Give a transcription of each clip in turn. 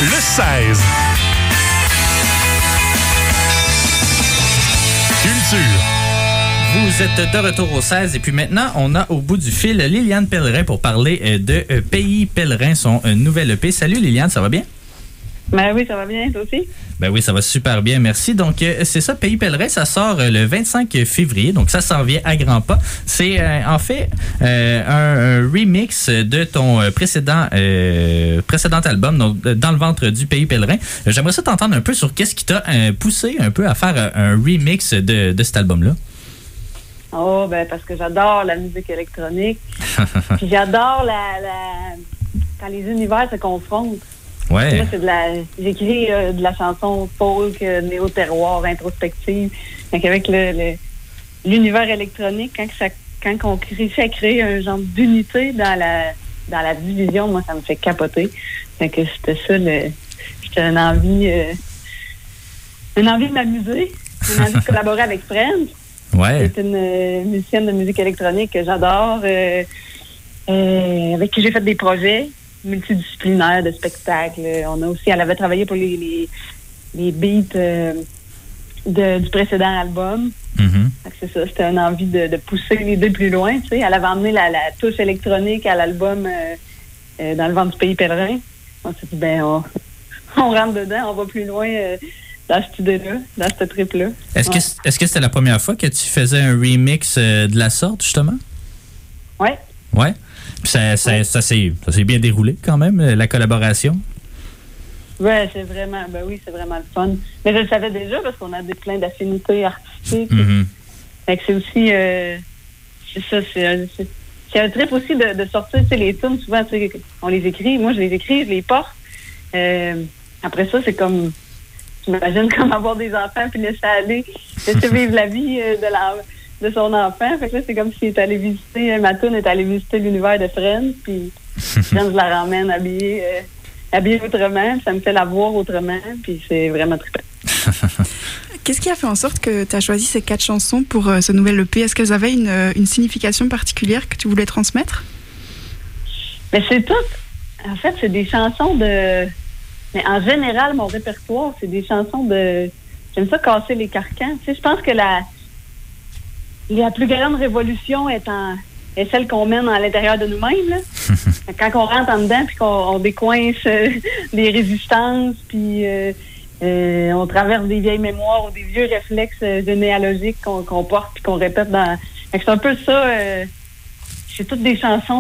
le 16. Culture. Vous êtes de retour au 16 et puis maintenant, on a au bout du fil Liliane Pellerin pour parler de Pays Pèlerin, son nouvel EP. Salut Liliane, ça va bien? Ben oui, ça va bien, toi aussi? Ben oui, ça va super bien, merci. Donc, c'est ça, Pays Pèlerin, ça sort le 25 février, donc ça s'en vient à grands pas. C'est en fait un remix de ton précédent album, donc Dans le ventre du Pays Pèlerin. J'aimerais ça t'entendre un peu sur qu'est-ce qui t'a poussé un peu à faire un remix de cet album-là. Oh, ben parce que j'adore la musique électronique. Puis j'adore quand les univers se confrontent. Ouais. Moi, j'écris de la chanson folk, néo-terroir, introspective. Donc avec l'univers électronique, quand on réussit à créer un genre d'unité dans la division, moi, ça me fait capoter. Donc c'était ça, c'était une envie de m'amuser, une envie de collaborer avec Friends. Ouais. C'est une musicienne de musique électronique que j'adore, avec qui j'ai fait des projets multidisciplinaires de spectacles. Elle avait travaillé pour les beats du précédent album. Mm-hmm. C'est ça, c'était une envie de pousser l'idée plus loin. Tu sais. Elle avait emmené la touche électronique à l'album Dans le ventre du Pays Pèlerin. On s'est dit, on rentre dedans, on va plus loin dans cette idée-là, dans cette trip-là. Est-ce que c'était la première fois que tu faisais un remix de la sorte, justement? Oui. Ouais. Puis ça s'est bien déroulé quand même, la collaboration? Oui, c'est vraiment le fun. Mais je le savais déjà parce qu'on a plein d'affinités artistiques. Mm-hmm. Fait que c'est aussi c'est un trip aussi de sortir, tu sais, les tunes, souvent, tu sais, on les écrit. Moi, je les écris, je les porte. Après ça, c'est comme, j'imagine comme avoir des enfants puis laisser vivre la vie de son enfant. Fait que là, c'est comme s'il est allé visiter, ma tune est allée visiter l'univers de Friends, puis Friends, je la ramène habillée autrement, ça me fait la voir autrement, puis c'est vraiment trippant. Qu'est-ce qui a fait en sorte que tu as choisi ces 4 chansons pour ce nouvel EP? Est-ce qu'elles avaient une signification particulière que tu voulais transmettre? Mais c'est tout. En fait, c'est des chansons de... Mais en général, mon répertoire, c'est des chansons de... J'aime ça casser les carcans. Tu sais, je pense que la plus grande révolution est celle qu'on mène à l'intérieur de nous-mêmes, là. Quand on rentre en dedans puis qu'on décoince des résistances, puis on traverse des vieilles mémoires ou des vieux réflexes généalogiques qu'on porte puis qu'on répète dans... C'est un peu ça. C'est toutes des chansons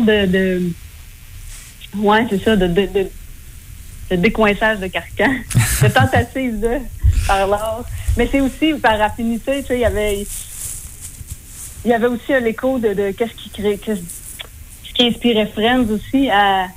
ouais, c'est ça, de décoinçage de carcan, de tentative par l'art. Mais c'est aussi par affinité, tu sais, il y avait aussi l'écho de qu'est-ce qui inspirait Friends aussi à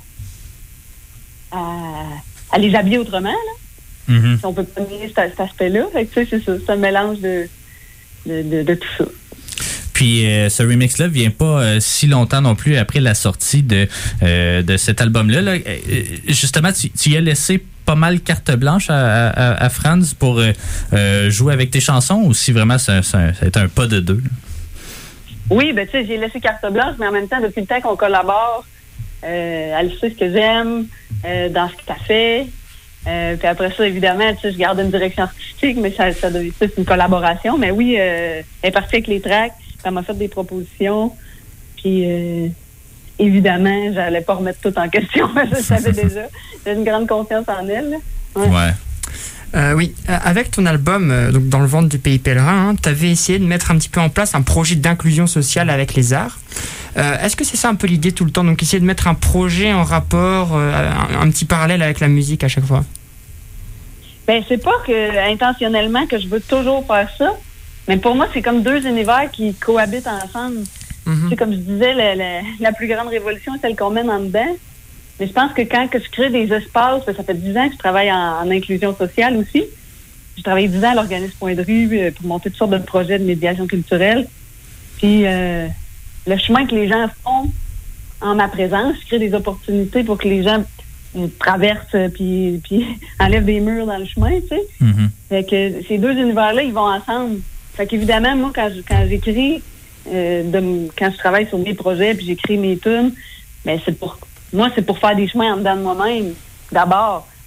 les habiller autrement, là. Mm-hmm. Si on peut pas nier cet aspect-là. Fait que, tu sais, c'est ça, c'est un mélange de tout ça. Puis ce remix-là vient pas si longtemps non plus après la sortie de cet album-là. Là. Justement, tu y as laissé pas mal carte blanche à Franz pour jouer avec tes chansons, ou si vraiment c'est un pas de deux? Oui, ben tu sais, j'ai laissé carte blanche, mais en même temps, depuis le temps qu'on collabore, elle sait ce que j'aime dans ce que t'as fait. Puis après ça, évidemment, tu sais, je garde une direction artistique, mais c'est une collaboration. Mais oui, elle est partie avec les tracks, elle m'a fait des propositions. Puis évidemment, j'allais pas remettre tout en question, je le savais déjà. J'ai une grande confiance en elle. Là. Ouais. Oui, avec ton album, donc Dans le ventre du Pays Pèlerin, tu avais essayé de mettre un petit peu en place un projet d'inclusion sociale avec les arts. Est-ce que c'est ça un peu l'idée tout le temps? Donc essayer de mettre un projet en rapport, un petit parallèle avec la musique à chaque fois? Ben, c'est pas intentionnellement que je veux toujours faire ça, mais pour moi, c'est comme 2 univers qui cohabitent ensemble. Mm-hmm. Tu sais, comme je disais, la plus grande révolution, c'est celle qu'on mène en dedans. Mais je pense que quand je crée des espaces, ça fait 10 ans que je travaille en inclusion sociale aussi. J'ai travaillé 10 ans à l'organisme Point de rue pour monter toutes sortes de projets de médiation culturelle. Puis le chemin que les gens font en ma présence, je crée des opportunités pour que les gens traversent puis enlèvent des murs dans le chemin, tu sais. Mm-hmm. Fait que ces 2 univers-là, ils vont ensemble. Fait qu'évidemment, moi, quand j'écris, quand je travaille sur mes projets puis j'écris mes tunes, ben c'est pour faire des chemins en dedans de moi-même, d'abord.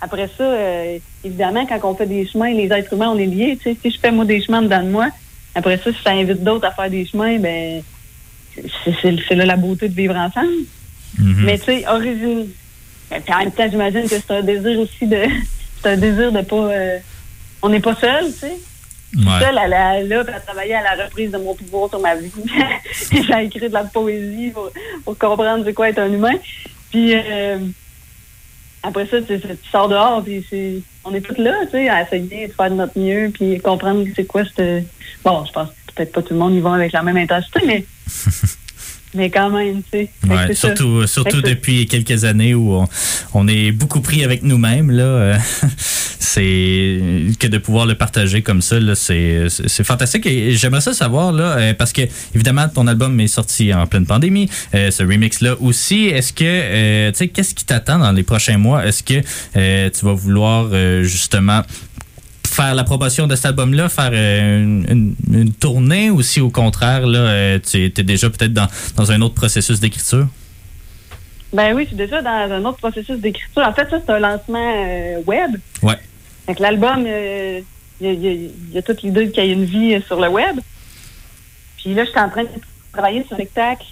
après ça, évidemment, quand on fait des chemins, les êtres humains, on est liés. Tu sais, si je fais, moi, des chemins dedans de moi, après ça, si ça invite d'autres à faire des chemins, ben c'est là la beauté de vivre ensemble. Mm-hmm. Mais tu sais, origine... Puis en même temps, j'imagine que c'est un désir aussi de... C'est un désir de pas... on n'est pas seul, tu sais. Ouais. Seule, elle travaillé à la reprise de mon pouvoir sur ma vie. J'ai écrit de la poésie pour comprendre c'est quoi être un humain. Puis après ça, tu sors dehors, puis on est tous là, tu sais, à essayer de faire de notre mieux, puis comprendre c'est quoi cette... Bon, je pense que peut-être pas tout le monde y va avec la même intensité, mais... Mais quand même, tu sais. Ouais, surtout depuis quelques années où on est beaucoup pris avec nous-mêmes, là. C'est que de pouvoir le partager comme ça, là, c'est fantastique. Et j'aimerais ça savoir, là, parce que évidemment ton album est sorti en pleine pandémie, ce remix-là aussi. Est-ce que, tu sais, qu'est-ce qui t'attend dans les prochains mois? Est-ce que tu vas vouloir justement faire la promotion de cet album-là, faire une tournée, ou si au contraire, là, tu es déjà peut-être dans un autre processus d'écriture? Ben oui, je suis déjà dans un autre processus d'écriture. En fait, ça, c'est un lancement web. Ouais. Donc, l'album, il y a toute l'idée qu'il y ait une vie sur le web. Puis là, je suis en train de travailler sur un spectacle,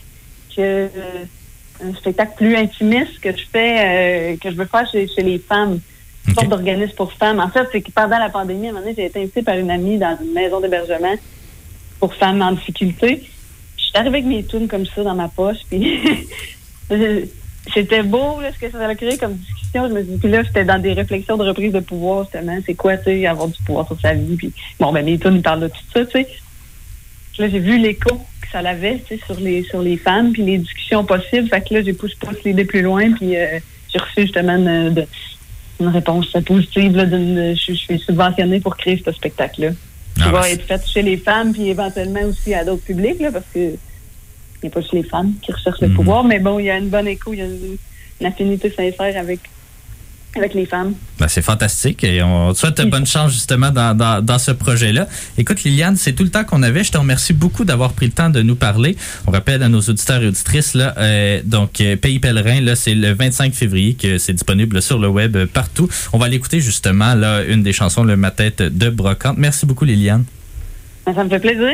un spectacle plus intimiste que je veux faire chez les femmes. Une sorte d'organisme pour femmes. En fait, c'est que pendant la pandémie, à un moment donné, j'ai été invitée par une amie dans une maison d'hébergement pour femmes en difficulté. Je suis arrivée avec mes tunes comme ça dans ma poche, puis c'était beau là, ce que ça a créé comme discussion. Je me suis dit, puis là, j'étais dans des réflexions de reprise de pouvoir, justement. C'est quoi, tu sais, avoir du pouvoir sur sa vie. Puis bon, ben mes tunes, ils parlent de tout ça, tu sais. Puis là, j'ai vu l'écho que ça avait, tu sais, sur les femmes, puis les discussions possibles. Fait que là, j'ai poussé l'idée plus loin, puis j'ai reçu justement une réponse positive. Là, je suis subventionnée pour créer ce spectacle-là. Qui va être fait chez les femmes, puis éventuellement aussi à d'autres publics, là, parce que il n'y a pas juste les femmes qui recherchent le pouvoir, mais bon, il y a une bonne écho, il y a une affinité sincère avec les femmes. Ben, c'est fantastique et on te souhaite bonne chance justement dans ce projet-là. Écoute, Liliane, c'est tout le temps qu'on avait. Je te remercie beaucoup d'avoir pris le temps de nous parler. On rappelle à nos auditeurs et auditrices, là, donc Pays Pèlerin, là, c'est le 25 février que c'est disponible sur le web partout. On va l'écouter justement, là, une des chansons, le Ma tête de brocante. Merci beaucoup, Liliane. Ça me fait plaisir.